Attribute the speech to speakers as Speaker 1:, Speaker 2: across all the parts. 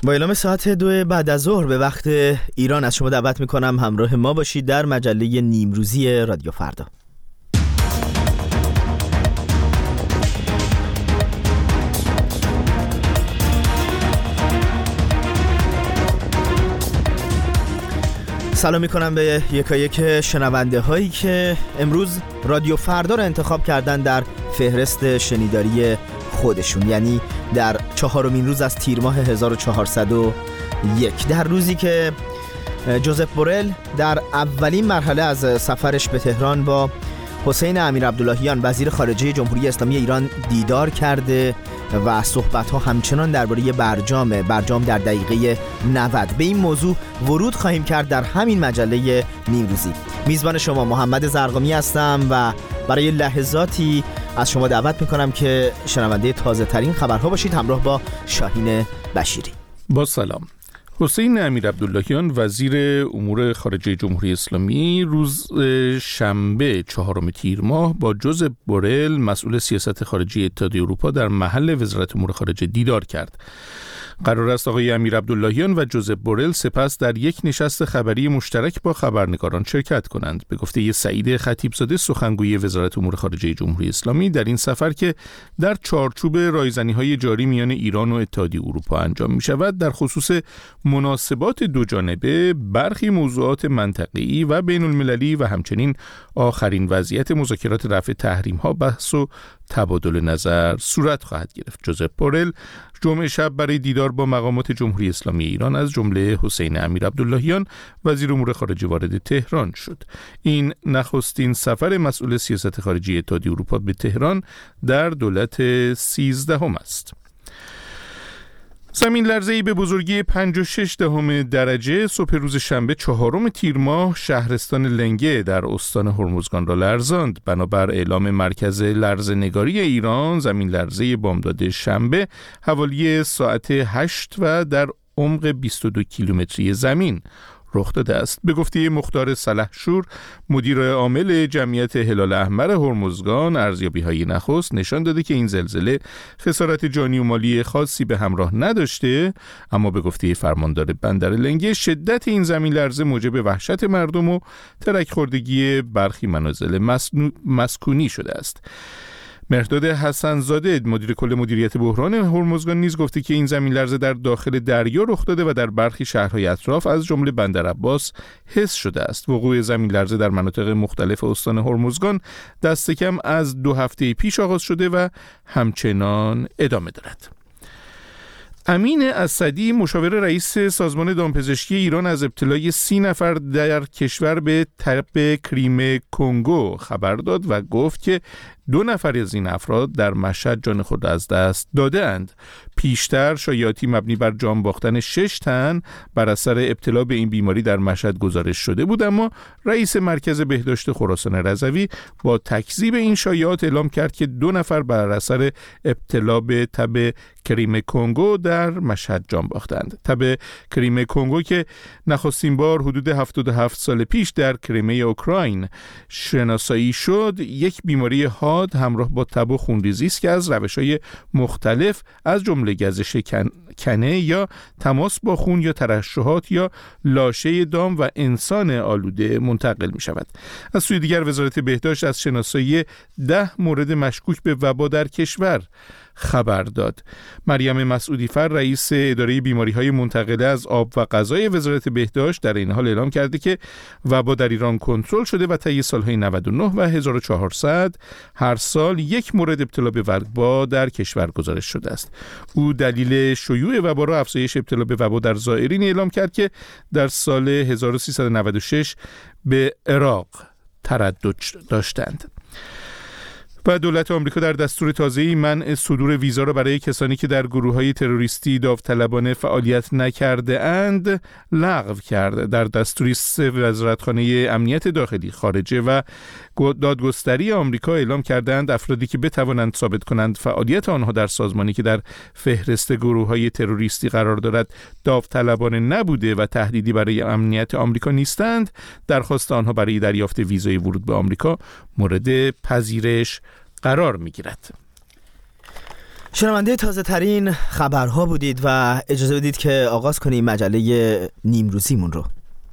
Speaker 1: با اعلام ساعت 2 بعد از ظهر به وقت ایران از شما دعوت میکنم همراه ما باشید در مجله نیمروزی رادیو فردا. سلام میکنم به یکایک شنونده هایی که امروز رادیو فردا رو انتخاب کردن در فهرست شنیداری خودشون، یعنی در 4مین روز از تیر ماه 1401، در روزی که جوزف بورل در اولین مرحله از سفرش به تهران با حسین امیرعبداللهیان وزیر خارجه جمهوری اسلامی ایران دیدار کرده و صحبت‌ها همچنان درباره برجام در دقیقه 90. به این موضوع ورود خواهیم کرد در همین مجله نیمروزی. میزبان شما محمد زرقامی هستم و برای لحظاتی از شما دعوت میکنم که شنونده تازه ترین خبرها باشید همراه با شاهین بشیری.
Speaker 2: با سلام. حسین امیرعبداللهیان وزیر امور خارجه جمهوری اسلامی روز شنبه 4 تیر ماه با جوزف بورل مسئول سیاست خارجی اتحادیه اروپا در محل وزارت امور خارجه دیدار کرد. قرار است آقای امیرعبداللهیان و جوزف بورل سپس در یک نشست خبری مشترک با خبرنگاران شرکت کنند. به گفته سعید خطیبزاده سخنگوی وزارت امور خارجه جمهوری اسلامی، در این سفر که در چارچوب رایزنی‌های جاری میان ایران و اتحادیه اروپا انجام می‌شود، در خصوص مناسبات دو جانبه برخی موضوعات منطقه‌ای و بین‌المللی و همچنین آخرین وضعیت مذاکرات رفع تحریم‌ها بحث و تبادل نظر صورت خواهد گرفت. جوزف بورل جمعه شب برای دیدار با مقامات جمهوری اسلامی ایران از جمله حسین امیرعبداللهیان وزیر امور خارجه وارد تهران شد. این نخستین سفر مسئول سیاست خارجی اتحادیه اروپا به تهران در دولت 13 است. زمین لرزه‌ای به بزرگی 5.6 درجه صبح روز شنبه 4 تیر ماه شهرستان لنگه در استان هرمزگان را لرزاند. بنابر اعلام مرکز لرزه‌نگاری ایران، زمین لرزه بامداد شنبه حوالی ساعت 8 و در عمق 22 کیلومتری زمین رخ داده است. به گفته مختار سلحشور، مدیر عامل جمعیت هلال احمر هرمزگان، ارزیابی‌های نخست نشان داده که این زلزله خسارت جانی و مالی خاصی به همراه نداشته، اما به گفته فرماندار بندر لنگه شدت این زمین لرزه موجب وحشت مردم و ترک خوردگی برخی منازل مسکونی شده است. مهرداد حسن‌زاده مدیر کل مدیریت بحران هرمزگان نیز گفته که این زمین لرزه در داخل دریا رخ داده و در برخی شهرهای اطراف از جمله بندر عباس حس شده است. وقوع زمین لرزه در مناطق مختلف استان هرمزگان دست کم از 2 هفته پیش آغاز شده و همچنان ادامه دارد. امین اسدی مشاور رئیس سازمان دامپزشکی ایران از ابتلای 30 نفر در کشور به تب کریم کنگو خبر داد و گفت که 2 نفر از این افراد در مشهد جان خود از دست داده اند. پیشتر شایعاتی مبنی بر جان باختن 6 تن بر اثر ابتلا به این بیماری در مشهد گزارش شده بود، اما رئیس مرکز بهداشت خراسان رضوی با تکذیب این شایعات اعلام کرد که 2 نفر بر اثر ابتلا به تب کریم کنگو در مشهد جان باختند. تب کریم کنگو که نخستین بار حدود 77 سال پیش در کریمه اوکراین شناسایی شد، یک بیماری حاد همراه با تب و خونریزی است که از روش‌های مختلف از جمله گزش کنه یا تماس با خون یا ترشحات یا لاشه دام و انسان آلوده منتقل می شود. از سوی دیگر وزارت بهداشت از شناسایی 10 مورد مشکوک به وبا در کشور خبر داد. مریم مسعودی فر رئیس اداره بیماری‌های منتقله از آب و غذای وزارت بهداشت در این حال اعلام کرده که وبا در ایران کنترل شده و طی سال‌های 99 و 1400 هر سال 1 مورد ابتلا به وبا در کشور گزارش شده است. او دلیل شیوع وبا را افزایش ابتلا به وبا در زائرین اعلام کرد که در سال 1396 به عراق تردد داشتند. و دولت آمریکا در دستور تازه‌ای منع صدور ویزا را برای کسانی که در گروه‌های تروریستی داوطلبانه فعالیت نکرده اند لغو کرد. در دستوری وزارتخانه امنیت داخلی، خارجه و دادگستری آمریکا اعلام کردند افرادی که بتوانند ثابت کنند فعالیت آنها در سازمانی که در فهرست گروه‌های تروریستی قرار دارد داوطلبانه نبوده و تهدیدی برای امنیت آمریکا نیستند، درخواست آنها برای دریافت ویزای ورود به آمریکا مورد پذیرش قرار می‌گیرد.
Speaker 1: شنونده تازه ترین خبرها بودید و اجازه بدید که آغاز کنیم مجله نیمروزیمون رو.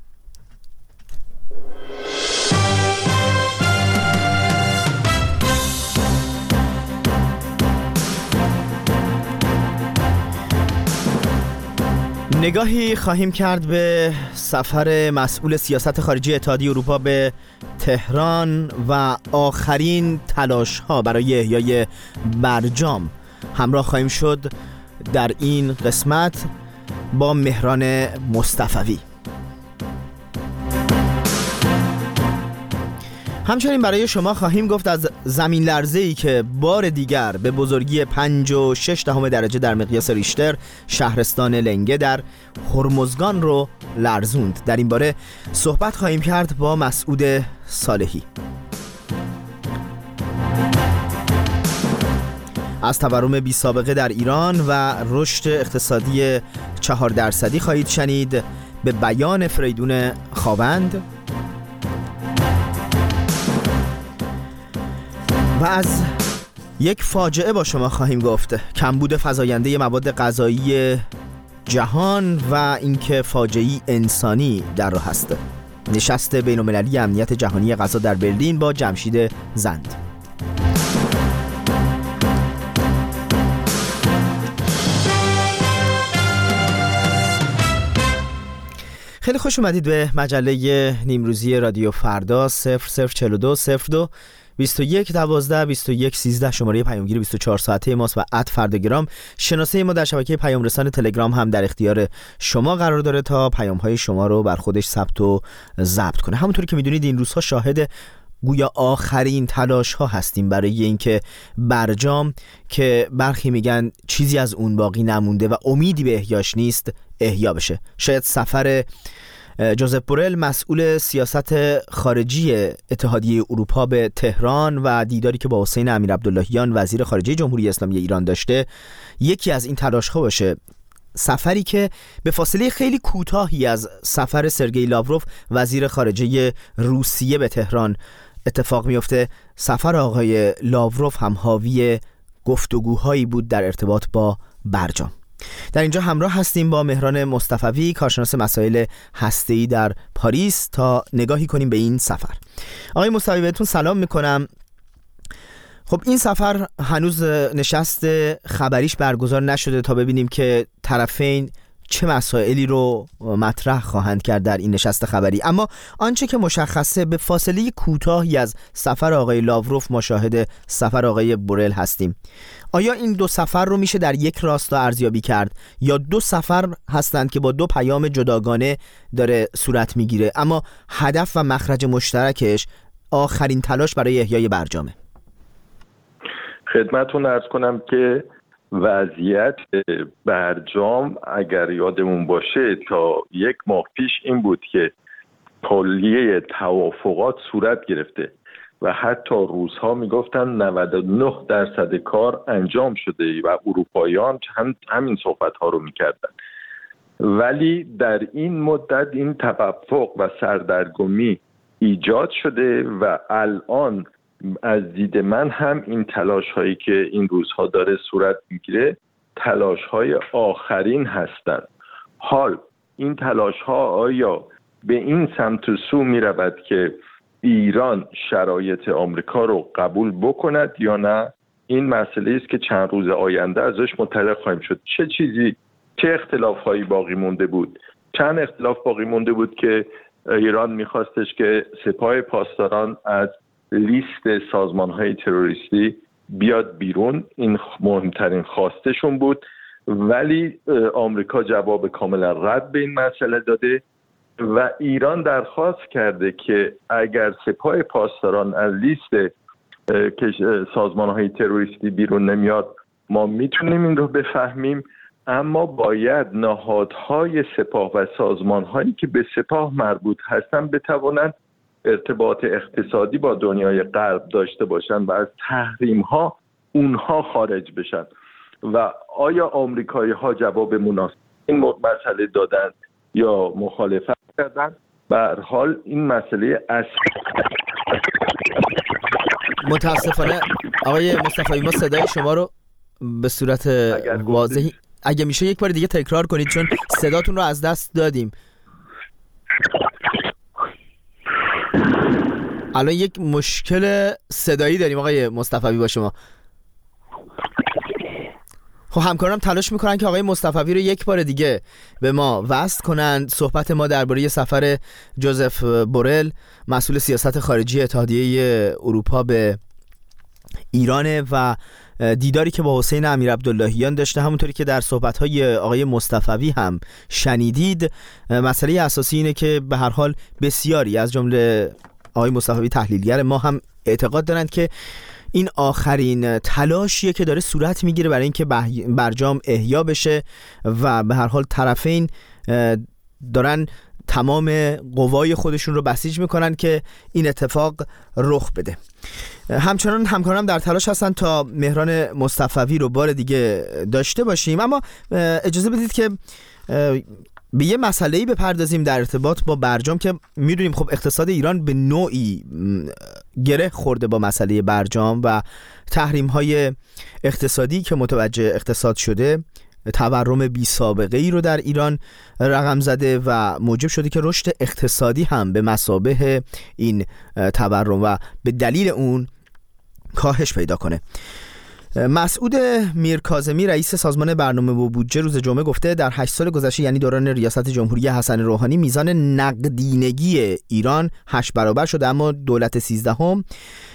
Speaker 1: نگاهی خواهیم کرد به سفر مسئول سیاست خارجی اتحادیه اروپا به تهران و آخرین تلاش‌ها برای احیای برجام. همراه خواهیم شد در این قسمت با مهران مصطفوی. همچنین برای شما خواهیم گفت از زمین لرزه‌ای که بار دیگر به بزرگی 5.6 درجه در مقیاس ریشتر شهرستان لنگه در هرمزگان رو لرزوند. در این باره صحبت خواهیم کرد با مسعود صالحی. از تورم بی سابقه در ایران و رشد اقتصادی 4% خواهید شنید. به بیان فریدون خاوند و از یک فاجعه با شما خواهیم گفت: کمبود فزاینده مواد غذایی جهان و اینکه فاجعه‌ای انسانی در راه است. نشست بین‌المللی امنیت جهانی غذا در برلین با جمشید زند. خیلی خوش اومدید به مجله نیمروزی رادیو فردا. 0042 02 21 12 21 13 شماره پیامگیر 24 ساعته ماست و @فرداگرام شناسه ما در شبکه پیام رسان تلگرام هم در اختیار شما قرار داره تا پیام‌های شما رو بر خودش ثبت و ضبط کنه. همونطوری که میدونید این روزها شاهد گویا آخرین تلاش ها هستیم برای اینکه برجام که برخی میگن چیزی از اون باقی نمونده و امیدی به احیاش نیست احیا بشه. شاید سفر جوزپ بورل مسئول سیاست خارجی اتحادیه اروپا به تهران و دیداری که با حسین امیرعبداللهیان وزیر خارجه جمهوری اسلامی ایران داشته یکی از این تلاش‌ها باشه. سفری که به فاصله خیلی کوتاهی از سفر سرگئی لاوروف وزیر خارجه روسیه به تهران اتفاق میفته. سفر آقای لاوروف هم حاوی گفتگوهایی بود در ارتباط با برجام. در اینجا همراه هستیم با مهران مصطفوی، کارشناس مسائل هسته‌ای در پاریس، تا نگاهی کنیم به این سفر. آقای مصطفوی بهتون سلام میکنم. خب این سفر هنوز نشست خبریش برگزار نشده تا ببینیم که طرفین چه مسائلی رو مطرح خواهند کرد در این نشست خبری، اما آنچه که مشخصه به فاصله کوتاهی از سفر آقای لاوروف ما شاهد سفر آقای بورل هستیم. آیا این دو سفر رو میشه در یک راستا ارزیابی کرد یا دو سفر هستند که با دو پیام جداگانه داره صورت میگیره اما هدف و مخرج مشترکش آخرین تلاش برای احیای برجامه؟
Speaker 3: خدمتتون عرض کنم که وضعیت برجام اگر یادمون باشه تا یک ماه پیش این بود که کلیه توافقات صورت گرفته و حتی روزها میگفتن 99% کار انجام شده و اروپاییان همین صحبت ها رو میکردن، ولی در این مدت این توافق و سردرگمی ایجاد شده و الان از دید من هم این تلاش هایی که این روزها داره صورت میگیره تلاش های آخرین هستند. حال این تلاش ها آیا به این سمت و سو می رود که ایران شرایط آمریکا رو قبول بکند یا نه؟ این مسئله است که چند روز آینده ازش مطلع خواهیم شد. چه اختلاف هایی باقی مونده بود؟ چند اختلاف باقی مونده بود که ایران میخواستش که سپاه پاسداران از لیست سازمان‌های تروریستی بیاد بیرون، این مهمترین خواستشون بود، ولی آمریکا جواب کاملا رد به این مسئله داده و ایران درخواست کرده که اگر سپاه پاسداران از لیست سازمان‌های تروریستی بیرون نمیاد ما میتونیم این رو بفهمیم، اما باید نهادهای سپاه و سازمان‌هایی که به سپاه مربوط هستن بتوانند ارتباط اقتصادی با دنیای غرب داشته باشن و از تحریم‌ها اونها خارج بشن. و آیا آمریکایی‌ها جواب مناسب این مسئله دادن یا مخالفت کردن؟ به هر حال این مسئله
Speaker 1: متاسفانه آقای مصطفی ما صدای شما رو به صورت واضحی اگه میشه یک بار دیگه تکرار کنید، چون صداتون رو از دست دادیم. الان یک مشکل صدایی داریم آقای مصطفوی با شما. خب همکارم تلاش میکنن که آقای مصطفوی رو یک بار دیگه به ما وصل کنن. صحبت ما درباره سفر جوزف بورل، مسئول سیاست خارجی اتحادیه اروپا به ایرانه و دیداری که با حسین امیرعبداللهیان داشته. همونطوری که در صحبت‌های آقای مصطفوی هم شنیدید، مسئله اساسی اینه که به هر حال بسیاری از جمله آقای مصطفوی تحلیلگر ما هم اعتقاد دارند که این آخرین تلاشیه که داره صورت میگیره برای اینکه برجام احیا بشه و به هر حال طرفین دارن تمام قوای خودشون رو بسیج میکنن که این اتفاق رخ بده. همچنان همکارم در تلاش هستن تا مهران مصطفوی رو بار دیگه داشته باشیم، اما اجازه بدید که به یه مسئله‌ای بپردازیم در ارتباط با برجام که میدونیم خب اقتصاد ایران به نوعی گره خورده با مسئله برجام و تحریم‌های اقتصادی که متوجه اقتصاد شده تورم بی سابقه ای رو در ایران رقم زده و موجب شده که رشد اقتصادی هم به مثابه این تورم و به دلیل اون کاهش پیدا کنه. مسعود میرکاظمی رئیس سازمان برنامه و بودجه روز جمعه گفته در 8 سال گذشته، یعنی دوران ریاست جمهوری حسن روحانی، میزان نقدینگی ایران 8 برابر شده، اما دولت 13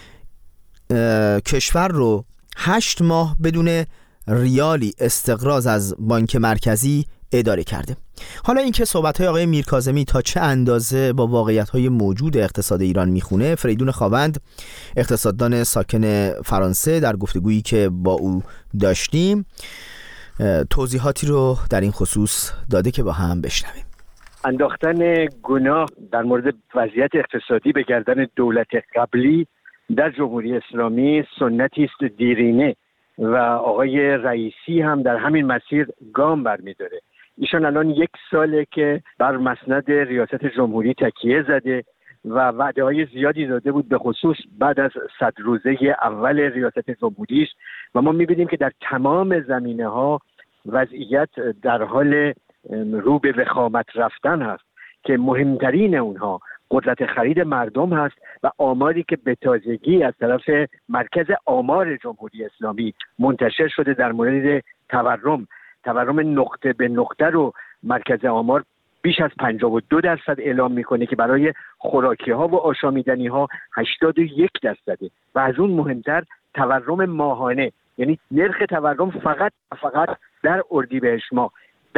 Speaker 1: کشور رو 8 ماه بدون ریالی استقراض از بانک مرکزی اداره کرده. حالا اینکه صحبت‌های آقای میرکاظمی تا چه اندازه با واقعیت‌های موجود اقتصاد ایران میخونه، فریدون خاوند اقتصاددان ساکن فرانسه در گفتگویی که با او داشتیم توضیحاتی رو در این خصوص داده که با هم بشنویم.
Speaker 4: انداختن گناه در مورد وضعیت اقتصادی به گردن دولت قبلی در جمهوری اسلامی سنتی است دیرینه و آقای رئیسی هم در همین مسیر گام برمی‌داره. ایشان الان 1 ساله که بر مسند ریاست جمهوری تکیه زده و وعده‌های زیادی داده بود، به خصوص بعد از 100 روزه اول ریاست جمهوریش، و ما می‌بینیم که در تمام زمینه‌ها وضعیت در حال رو به وخامت رفتن هست که مهمترین اونها قدرت خرید مردم هست و آماری که به تازگی از طرف مرکز آمار جمهوری اسلامی منتشر شده در مورد تورم نقطه به نقطه رو مرکز آمار بیش از 52% اعلام میکنه که برای خوراکی ها و آشامیدنی ها 81%، و از اون مهمتر تورم ماهانه، یعنی نرخ تورم فقط در اردیبهشت ماه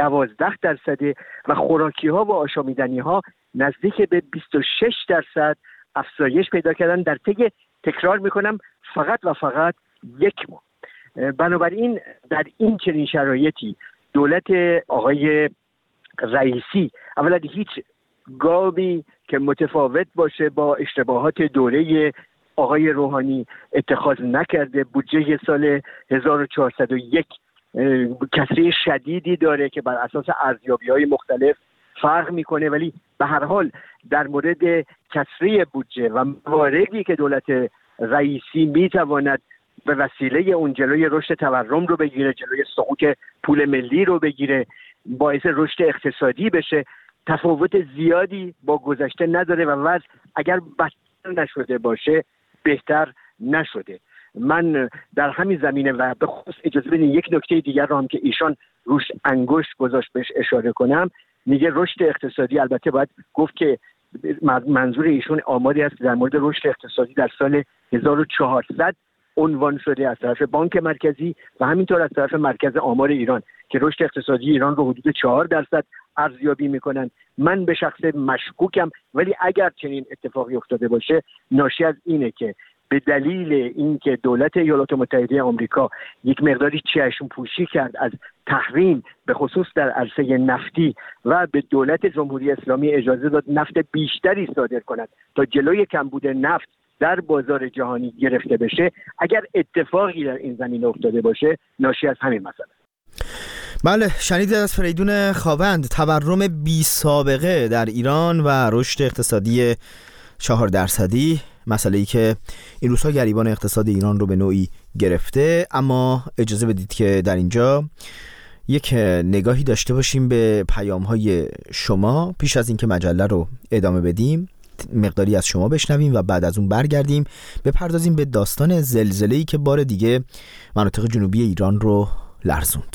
Speaker 4: 12% و خوراکی ها و آشامیدنی ها نزدیک به 26% افزایش پیدا کردن در طی، تکرار میکنم، فقط 1 ماه. بنابراین در این چنین شرایطی دولت آقای رئیسی اولا هیچ گامی که متفاوت باشه با اشتباهات دوره آقای روحانی اتخاذ نکرده. بودجه سال 1401 کسری شدیدی داره که بر اساس ارزیابی‌های مختلف فرق میکنه، ولی به هر حال در مورد کسری بودجه و مواردی که دولت رئیسی میتواند به وسیله اون جلوی رشد تورم رو بگیره، جلوی سقوط پول ملی رو بگیره، باعث رشد اقتصادی بشه، تفاوت زیادی با گذشته نداره و وضع اگر بدتر نشده باشه بهتر نشده. من در همین زمینه و به خصوص اجازه بدین یک نکته دیگر رو هم که ایشان روش انگشت گذاشت بهش اشاره کنم. میگه رشد اقتصادی، البته باید گفت که منظور ایشون آماری است در مورد رشد اقتصادی در سال 1400 عنوان شده از طرف بانک مرکزی و همینطور از طرف مرکز آمار ایران که رشد اقتصادی ایران رو حدود 4% ارزیابی میکنن. من به شخص مشکوکم، ولی اگر چنین اتفاقی افتاده باشه ناشی از اینه که به دلیل اینکه دولت ایالات متحده آمریکا یک مقداری چشم پوشی کرد از تحریم به خصوص در عرصه نفتی و به دولت جمهوری اسلامی اجازه داد نفت بیشتری صادر کند تا جلوی کمبود نفت در بازار جهانی گرفته بشه، اگر اتفاقی در این زمینه افتاده باشه ناشی از همین مسئله.
Speaker 1: بله، شنیدید از فریدون خاوند. تورم بی سابقه در ایران و رشد اقتصادی 4%، مسئله‌ای که این روزها گریبان اقتصاد ایران رو به نوعی گرفته. اما اجازه بدید که در اینجا یک نگاهی داشته باشیم به پیام‌های شما پیش از اینکه مجله رو ادامه بدیم. مقداری از شما بشنویم و بعد از اون برگردیم بپردازیم به داستان زلزله‌ای که بار دیگه مناطق جنوبی ایران رو لرزوند.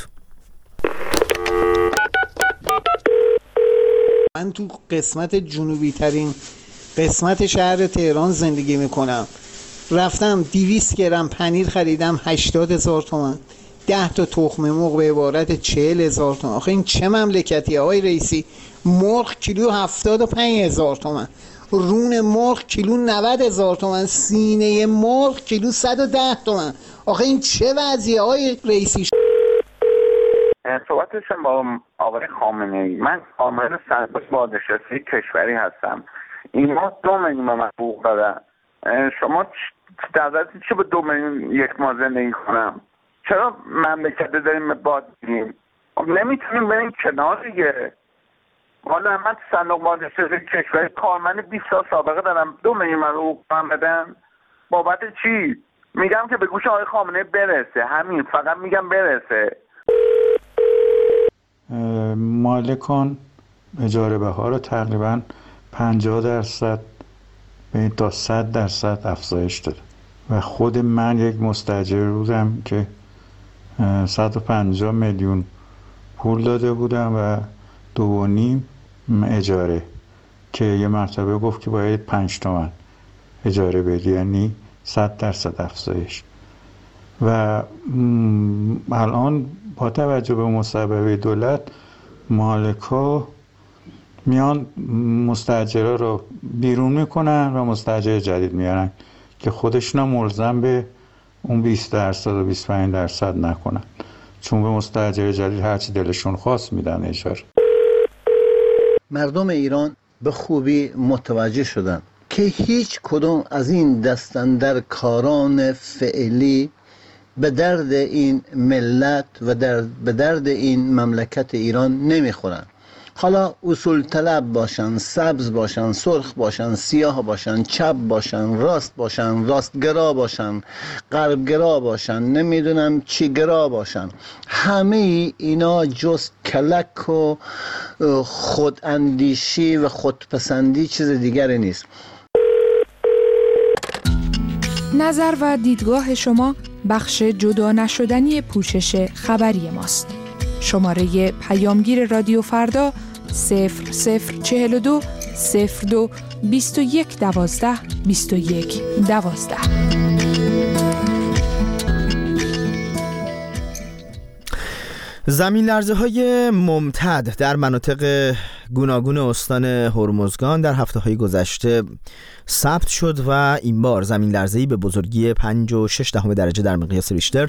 Speaker 5: من تو قسمت جنوبی ترین قسمت شهر تهران زندگی میکنم. رفتم 200 گرم پنیر خریدم 80,000 تومان، 10 تا تخم مرغ به عبارت 40,000 تومان. آخه این چه مملکتیه آقای رئیسی؟ مرغ کیلو 75,000 تومان، رون مرغ کیلو 90,000 تومان، سینه مرغ کیلو 110 تومان. آخه این چه وضعیه آقای رئیسی؟
Speaker 6: صحبت داشتم با آقای خامنه‌ای. من عامل صندوق بازنشسته کشوری هستم. این ماه 2 میلیون من حقوق دادن. شما در ضرورتی چه به 2 میلیون یک ماه زندگی کنم؟ چرا مملکت داریم باد میدیم؟ نمیتونیم بریم کنار دیگه. والا من صندوق بازنشسته کشوری کارمند 20 سال سابقه دارم، 2 میلیون من حقوق من بدن؟ بابت چی؟ میگم که به گوش آقای خامنه‌ای برسه، همین، فقط میگم برسه.
Speaker 7: مالکان اجاره بها رو تقریبا 50% تا 100% افزایش داده و خود من یک مستاجر بودم که 150 میلیون پول داده بودم و 2.5 اجاره که یه مرتبه گفت که باید 5 تومن اجاره بدی، یعنی 100% افزایش. و الان با توجه به مصوبه دولت مالکا میان مستاجرها رو بیرون میکنن و مستاجر جدید میارن که خودشون ملزم به اون 20% و 25% نکنن، چون به مستاجر جدید هرچی دلشون خواست میدن اجاره.
Speaker 5: مردم ایران به خوبی متوجه شدن که هیچ کدوم از این دستاندر کاران فعلی به درد این ملت و به درد این مملکت ایران نمیخورن. حالا اصول طلب باشن، سبز باشن، سرخ باشن، سیاه باشن، چپ باشن، راست باشن، راستگرا باشن، غربگرا باشن، نمیدونم چی گرا باشن، همه اینا جز کلک و خوداندیشی و خودپسندی چیز دیگری نیست.
Speaker 8: نظر و دیدگاه شما بخش جدا نشدنی پوشش خبری ماست. شماره پیامگیر رادیو فردا 0042 02 21 12 21 12.
Speaker 1: زمین لرزه های ممتد در مناطق گوناگون استان هرمزگان در هفته‌های گذشته ثبت شد و این بار زمین لرزه‌ای به بزرگی 5.6 درجه در مقیاس ریشتر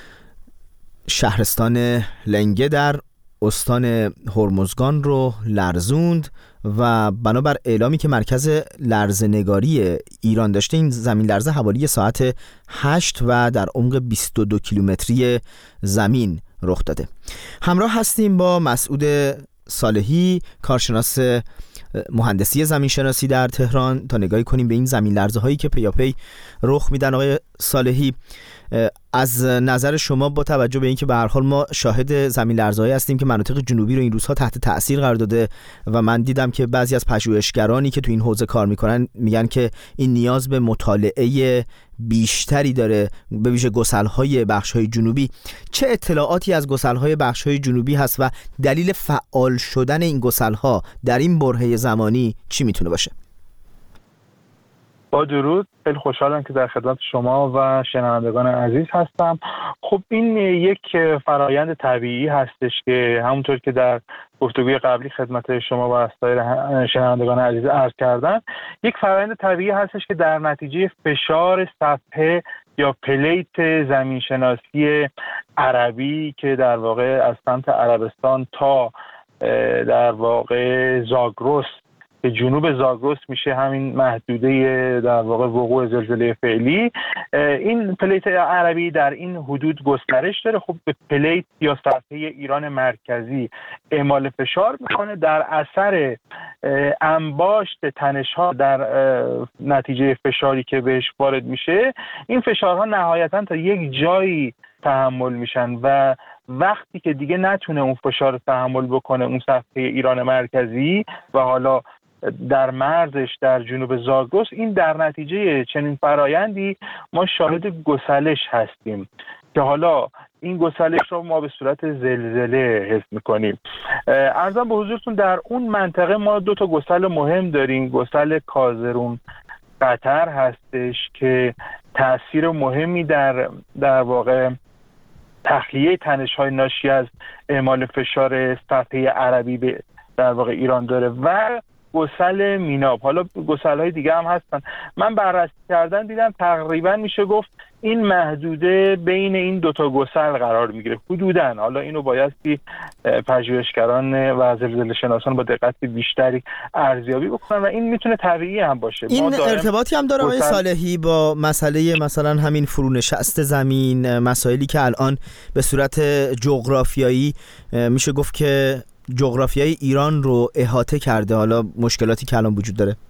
Speaker 1: شهرستان لنگه در استان هرمزگان رو لرزوند و بنابر اعلامی که مرکز لرزه‌نگاری ایران داشته، این زمین لرزه حوالی ساعت 8 و در عمق 22 کیلومتری زمین رخ داده. همراه هستیم با مسعود صالحی، کارشناس مهندسی زمینشناسی در تهران، تا نگاهی کنیم به این زمین لرزه هایی که پیاپی رخ میدن. آقای صالحی، از نظر شما با توجه به اینکه به هر حال ما شاهد زمین لرزه‌هایی هستیم که مناطق جنوبی رو این روزها تحت تأثیر قرار داده و من دیدم که بعضی از پژوهشگرانی که تو این حوزه کار میکنن میگن که این نیاز به مطالعه بیشتری داره، به ویژه گسل‌های بخش‌های جنوبی. چه اطلاعاتی از گسل‌های بخش‌های جنوبی هست و دلیل فعال شدن این گسل‌ها در این برهه زمانی چی میتونه باشه؟
Speaker 9: با درود، خیلی خوشحالم که در خدمت شما و شنوندگان عزیز هستم. خب این یک فرایند طبیعی هستش که همونطور که در گفتگوی قبلی خدمت شما و سایر شنوندگان عزیز عرض کردن، یک فرایند طبیعی هستش که در نتیجه فشار سطح یا پلیت زمینشناسی عربی که در واقع از سمت عربستان تا در واقع زاگرس که جنوب زاگرس میشه همین محدوده در واقع وقوع زلزله فعلی. این پلیت عربی در این حدود گسترش داره. خب به پلیت یا سطح ایران مرکزی اعمال فشار میکنه. در اثر انباشت تنش‌ها در نتیجه فشاری که بهش وارد میشه، این فشارها نهایتاً تا یک جایی تحمل میشن و وقتی که دیگه نتونه اون فشار تحمل بکنه اون سطح ایران مرکزی و حالا در مرزش در جنوب زاگرس، این در نتیجه چنین فرایندی ما شاهد گسلش هستیم که حالا این گسلش رو ما به صورت زلزله حس میکنیم. عرضم به حضورتون در اون منطقه ما 2 تا گسل مهم داریم. گسل کازرون قطر هستش که تأثیر مهمی در واقع تخلیه تنش‌های ناشی از اعمال فشار سطحی عربی به در واقع ایران داره و گسل میناب. حالا گسل‌های دیگه هم هستن. من بررسی کردن دیدم تقریبا میشه گفت این محدوده بین این 2 تا گسل قرار میگیره حدوداً. حالا اینو بایستی پژوهشگران و زلزله شناسان با دقت بیشتری ارزیابی بکنن و این میتونه طبیعی هم باشه.
Speaker 1: این ارتباطی هم داره آقای صالحی با مسئله مثلا همین فرونشست زمین، مسائلی که الان به صورت جغرافیایی میشه گفت که جغرافیای ایران رو احاطه کرده، حالا مشکلاتی که الان وجود داره؟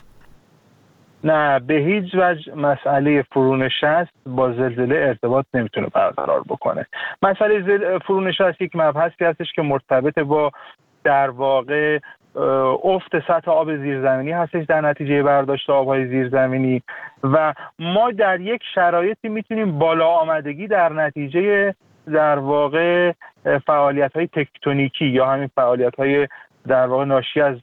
Speaker 9: نه، به هیچ وجه مسئله فرونشست با زلزله ارتباط نمیتونه برقرار بکنه. مسئله فرونشست یک مبحثی هستش که مرتبط با در واقع افت سطح آب زیرزمینی هستش در نتیجه برداشت آبهای زیرزمینی و ما در یک شرایطی میتونیم بالا آمدگی در نتیجه در واقع فعالیت‌های تکتونیکی یا همین فعالیت‌های در واقع ناشی از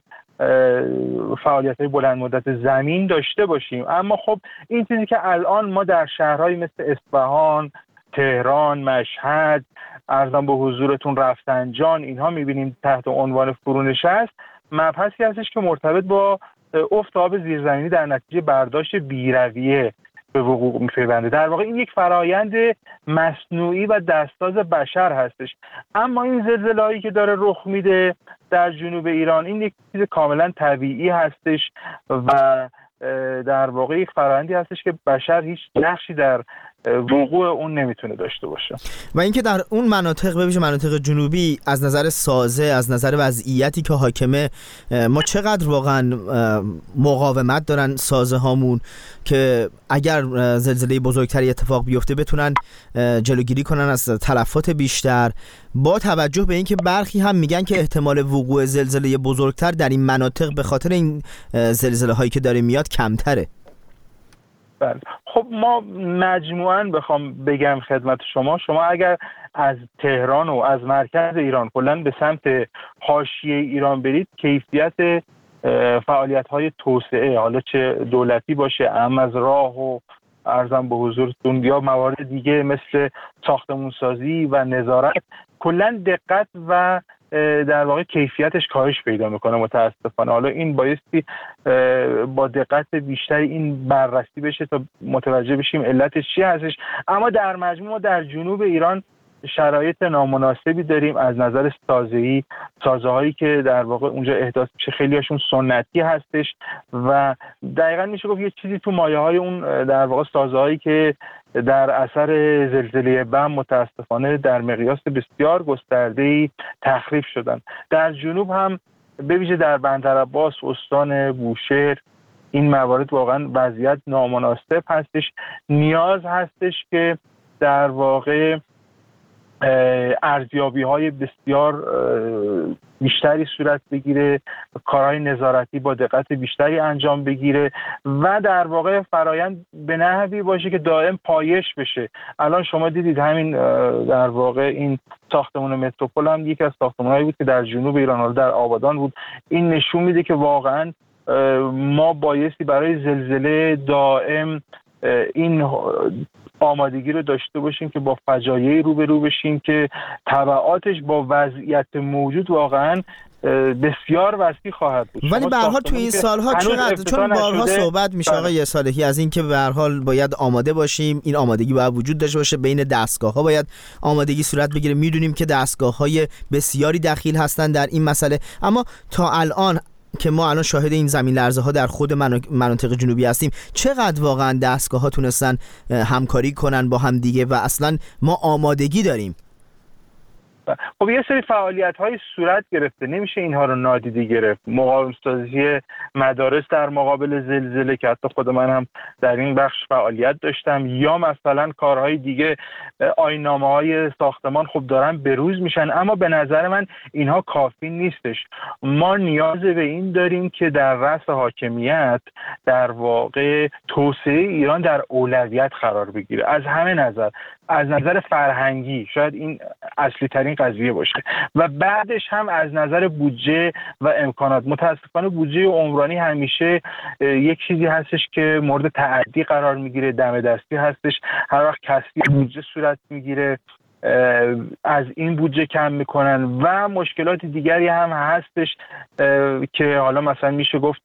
Speaker 9: فعالیت‌های بلند مدت زمین داشته باشیم. اما خب این چیزی که الان ما در شهرهایی مثل اصفهان، تهران، مشهد، عرضم به حضورتون رفسنجان، اینها می‌بینیم تحت عنوان فرونشست، مبحثی هستش که مرتبط با افت آب زیرزمینی در نتیجه برداشت بی‌رویه به وقوع می‌پیونده. در واقع این یک فرایند مصنوعی و دستساز بشر هستش. اما این زلزله‌ای که داره رخ میده در جنوب ایران، این یک چیز کاملا طبیعی هستش و در واقع یک فرآیندی هستش که بشر هیچ نقشی در وقوع اون نمیتونه داشته باشه.
Speaker 1: و اینکه در اون مناطق، به ویژه مناطق جنوبی، از نظر سازه، از نظر وضعیتی که حاکمه، ما چقدر واقعا مقاومت دارن سازه هامون که اگر زلزله بزرگتری اتفاق بیفته بتونن جلوگیری کنن از تلفات بیشتر، با توجه به اینکه برخی هم میگن که احتمال وقوع زلزله بزرگتر در این مناطق به خاطر این زلزله هایی که داره میاد کمتره.
Speaker 9: بله. خب ما مجموعاً بخوام بگم خدمت شما اگر از تهران و از مرکز ایران کلاً به سمت حاشیه ایران برید، کیفیت فعالیت‌های توسعه، حالا چه دولتی باشه، اهم از راه و عرضم به حضورتون یا موارد دیگه مثل ساختمان‌سازی و نظارت، کلاً دقت و در واقع کیفیتش کاهش پیدا میکنه متاسفانه. حالا این بایستی با دقت بیشتری این بررسی بشه تا متوجه بشیم علتش چی هستش. اما در مجموع در جنوب ایران شرایط نامناسبی داریم از نظر سازه‌ای. سازه‌هایی که در واقع اونجا احداث میشه خیلی هاشون سنتی هستش و دقیقاً میشه گفت یه چیزی تو مایه‌های اون در واقع سازه‌هایی که در اثر زلزله بم متاسفانه در مقیاس بسیار گسترده‌ای تخریب شدن. در جنوب هم به ویژه در بندرعباس، استان بوشهر، این موارد واقعا وضعیت نامناسب هستش. نیاز هستش که در واقع ارزیابی‌های بسیار بیشتری صورت بگیره، کارهای نظارتی با دقت بیشتری انجام بگیره و در واقع فرایند به نحوی باشه که دائم پایش بشه. الان شما دیدید همین در واقع این ساختمان متروپول هم یکی از ساختمان‌هایی بود که در جنوب ایران، در آبادان بود. این نشون میده که واقعا ما بایستی برای زلزله دائم این آمادگی رو داشته باشیم که با فجایعی روبرو بشیم که تبعاتش با وضعیت موجود واقعا بسیار وسیع خواهد بود.
Speaker 1: ولی به هر حال تو این سالها چقدر، چون بارها صحبت میشه آقای صالحی از این که به هر حال باید آماده باشیم، این آمادگی باید وجود داشته باشه، بین دستگاه‌ها باید آمادگی صورت بگیره. میدونیم که دستگاه‌های بسیاری دخیل هستن در این مسئله، اما تا الان که ما الان شاهد این زمین لرزه ها در خود مناطق جنوبی هستیم، چقدر واقعا دستگاه ها تونستن همکاری کنن با هم دیگه و اصلا ما آمادگی داریم؟
Speaker 9: خب یه سری فعالیت‌های صورت گرفته، نمیشه اینها رو نادیده گرفت. مقاوم‌سازی مدارس در مقابل زلزله که حتی خود من هم در این بخش فعالیت داشتم، یا مثلا کارهای دیگه، آیین‌نامه‌های ساختمان خب دارن بروز میشن، اما به نظر من اینها کافی نیستش. ما نیاز به این داریم که در رأس حاکمیت در واقع توسعه ایران در اولویت قرار بگیره، از همه نظر، از نظر فرهنگی شاید این اصلی ترین قضیه باشه، و بعدش هم از نظر بودجه و امکانات. متاسفانه بودجه عمرانی همیشه یک چیزی هستش که مورد تعدی قرار میگیره، دم دستی هستش. هر وقت کسری بودجه صورت میگیره از این بودجه کم میکنن، و مشکلات دیگری هم هستش که حالا مثلا میشه گفت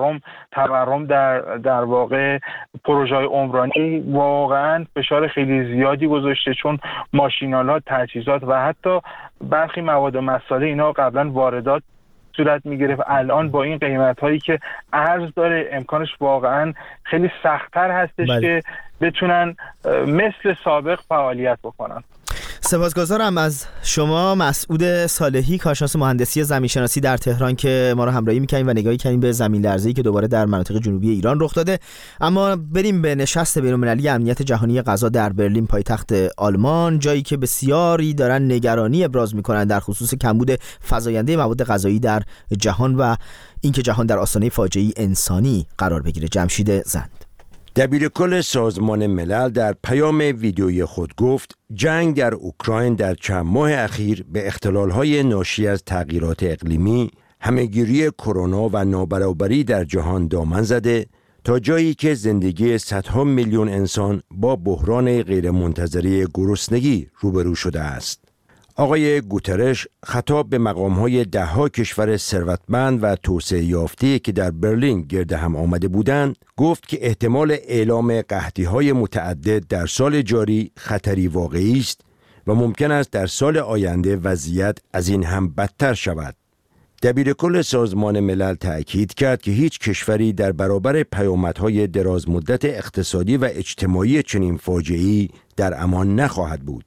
Speaker 9: تورم در واقع پروژه عمرانی واقعا فشار خیلی زیادی گذاشته، چون ماشینالات، تجهیزات و حتی برخی مواد و مساله اینا قبلا واردات صورت میگرفت. الان با این قیمت هایی که ارز داره امکانش واقعا خیلی سخت‌تر هستش که بتونن مثل سابق فعالیت بکنن.
Speaker 1: سپاسگزارم از شما مسعود صالحی، کارشناس مهندسی زمینشناسی در تهران، که ما رو همراهی می‌کنید و نگاهی کردیم به زمین لرزه‌ای که دوباره در مناطق جنوبی ایران رخ داده. اما بریم به نشست بین‌المللی امنیت جهانی غذا در برلین، پایتخت آلمان، جایی که بسیاری دارن نگرانی ابراز می‌کنن در خصوص کمبود فزاینده مواد غذایی در جهان و اینکه جهان در آستانه فاجعه‌ای انسانی قرار بگیره. جمشید زند،
Speaker 10: دبیرکل سازمان ملل در پیام ویدیویی خود گفت جنگ در اوکراین در چند ماه اخیر به اختلال‌های ناشی از تغییرات اقلیمی، همه‌گیری کرونا و نابرابری در جهان دامن زده تا جایی که زندگی صدها میلیون انسان با بحران غیرمنتظره گرسنگی روبرو شده است. آقای گوترش خطاب به مقام‌های ده‌ها کشور ثروتمند و توسعه یافته که در برلین گرد هم آمده بودند، گفت که احتمال اعلام قحطی‌های متعدد در سال جاری خطری واقعی است و ممکن است در سال آینده وضعیت از این هم بدتر شود. دبیرکل سازمان ملل تأکید کرد که هیچ کشوری در برابر پیامدهای درازمدت اقتصادی و اجتماعی چنین فاجعه‌ای در امان نخواهد بود.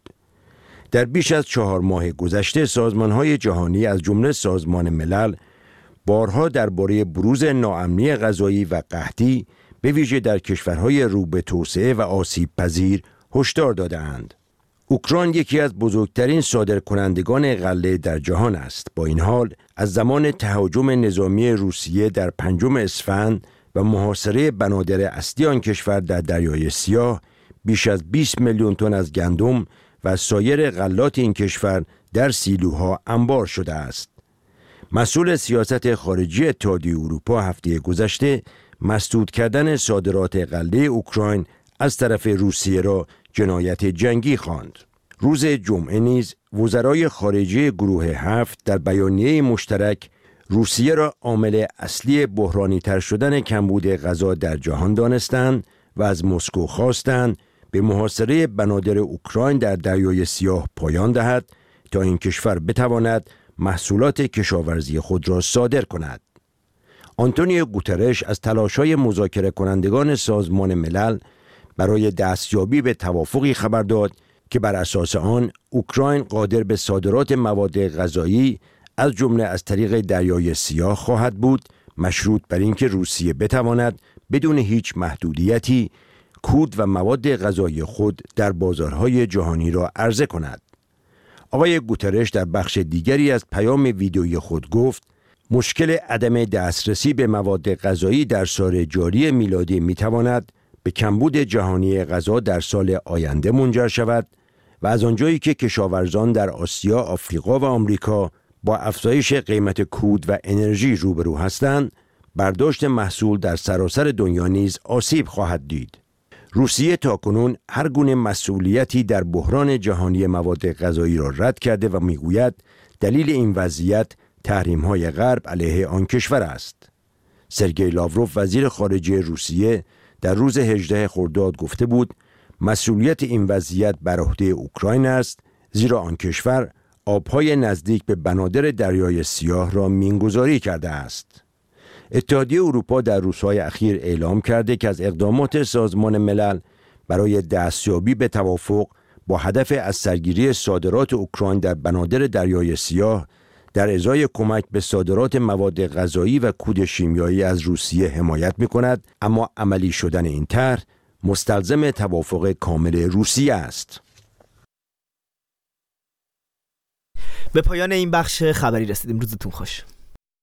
Speaker 10: در بیش از 4 ماه گذشته سازمان‌های جهانی از جمله سازمان ملل بارها درباره بروز ناامنی غذایی و قحطی به ویژه در کشورهای رو به توسعه و آسیب پذیر هشدار داده‌اند. اوکراین یکی از بزرگترین صادرکنندگان غله در جهان است. با این حال از زمان تهاجم نظامی روسیه در 5 اسفند و محاصره بنادر اصلی آن کشور در دریای سیاه، بیش از 20 میلیون تن از گندم و سایر غلات این کشور در سیلوها انبار شده است. مسئول سیاست خارجی اتحادیه اروپا هفته گذشته مسدود کردن صادرات غله اوکراین از طرف روسیه را جنایت جنگی خواند. روز جمعه نیز وزرای خارجه گروه 7 در بیانیه مشترک روسیه را عامل اصلی بحرانی تر شدن کمبود غذا در جهان دانستند و از مسکو خواستند به محاصره بنادر اوکراین در دریای سیاه پایان دهد تا این کشور بتواند محصولات کشاورزی خود را صادر کند. آنتونیو گوترش از تلاش‌های مذاکره کنندگان سازمان ملل برای دستیابی به توافقی خبر داد که بر اساس آن اوکراین قادر به صادرات مواد غذایی از جمله از طریق دریای سیاه خواهد بود، مشروط بر اینکه روسیه بتواند بدون هیچ محدودیتی کود و مواد غذایی خود در بازارهای جهانی را عرضه کند. آقای گوترش در بخش دیگری از پیام ویدیویی خود گفت مشکل عدم دسترسی به مواد غذایی در سال جاری میلادی میتواند به کمبود جهانی غذا در سال آینده منجر شود و از آنجایی که کشاورزان در آسیا، آفریقا و آمریکا با افزایش قیمت کود و انرژی روبرو هستند، برداشت محصول در سراسر دنیا نیز آسیب خواهد دید. روسیه تاکنون هر گونه مسئولیتی در بحران جهانی مواد غذایی را رد کرده و میگوید دلیل این وضعیت تحریم‌های غرب علیه آن کشور است. سرگئی لاوروف وزیر خارجه روسیه در روز 18 خرداد گفته بود مسئولیت این وضعیت بر عهده اوکراین است، زیرا آن کشور آبهای نزدیک به بنادر دریای سیاه را مینگذاری کرده است. اتحادیه اروپا در روزهای اخیر اعلام کرده که از اقدامات سازمان ملل برای دستیابی به توافق با هدف از سرگیری صادرات اوکراین در بنادر دریای سیاه در ازای کمک به صادرات مواد غذایی و کود شیمیایی از روسیه حمایت می‌کند، اما عملی شدن این طرح مستلزم توافق کامل روسیه است.
Speaker 1: به پایان این بخش خبری رسیدیم. روزتون خوش.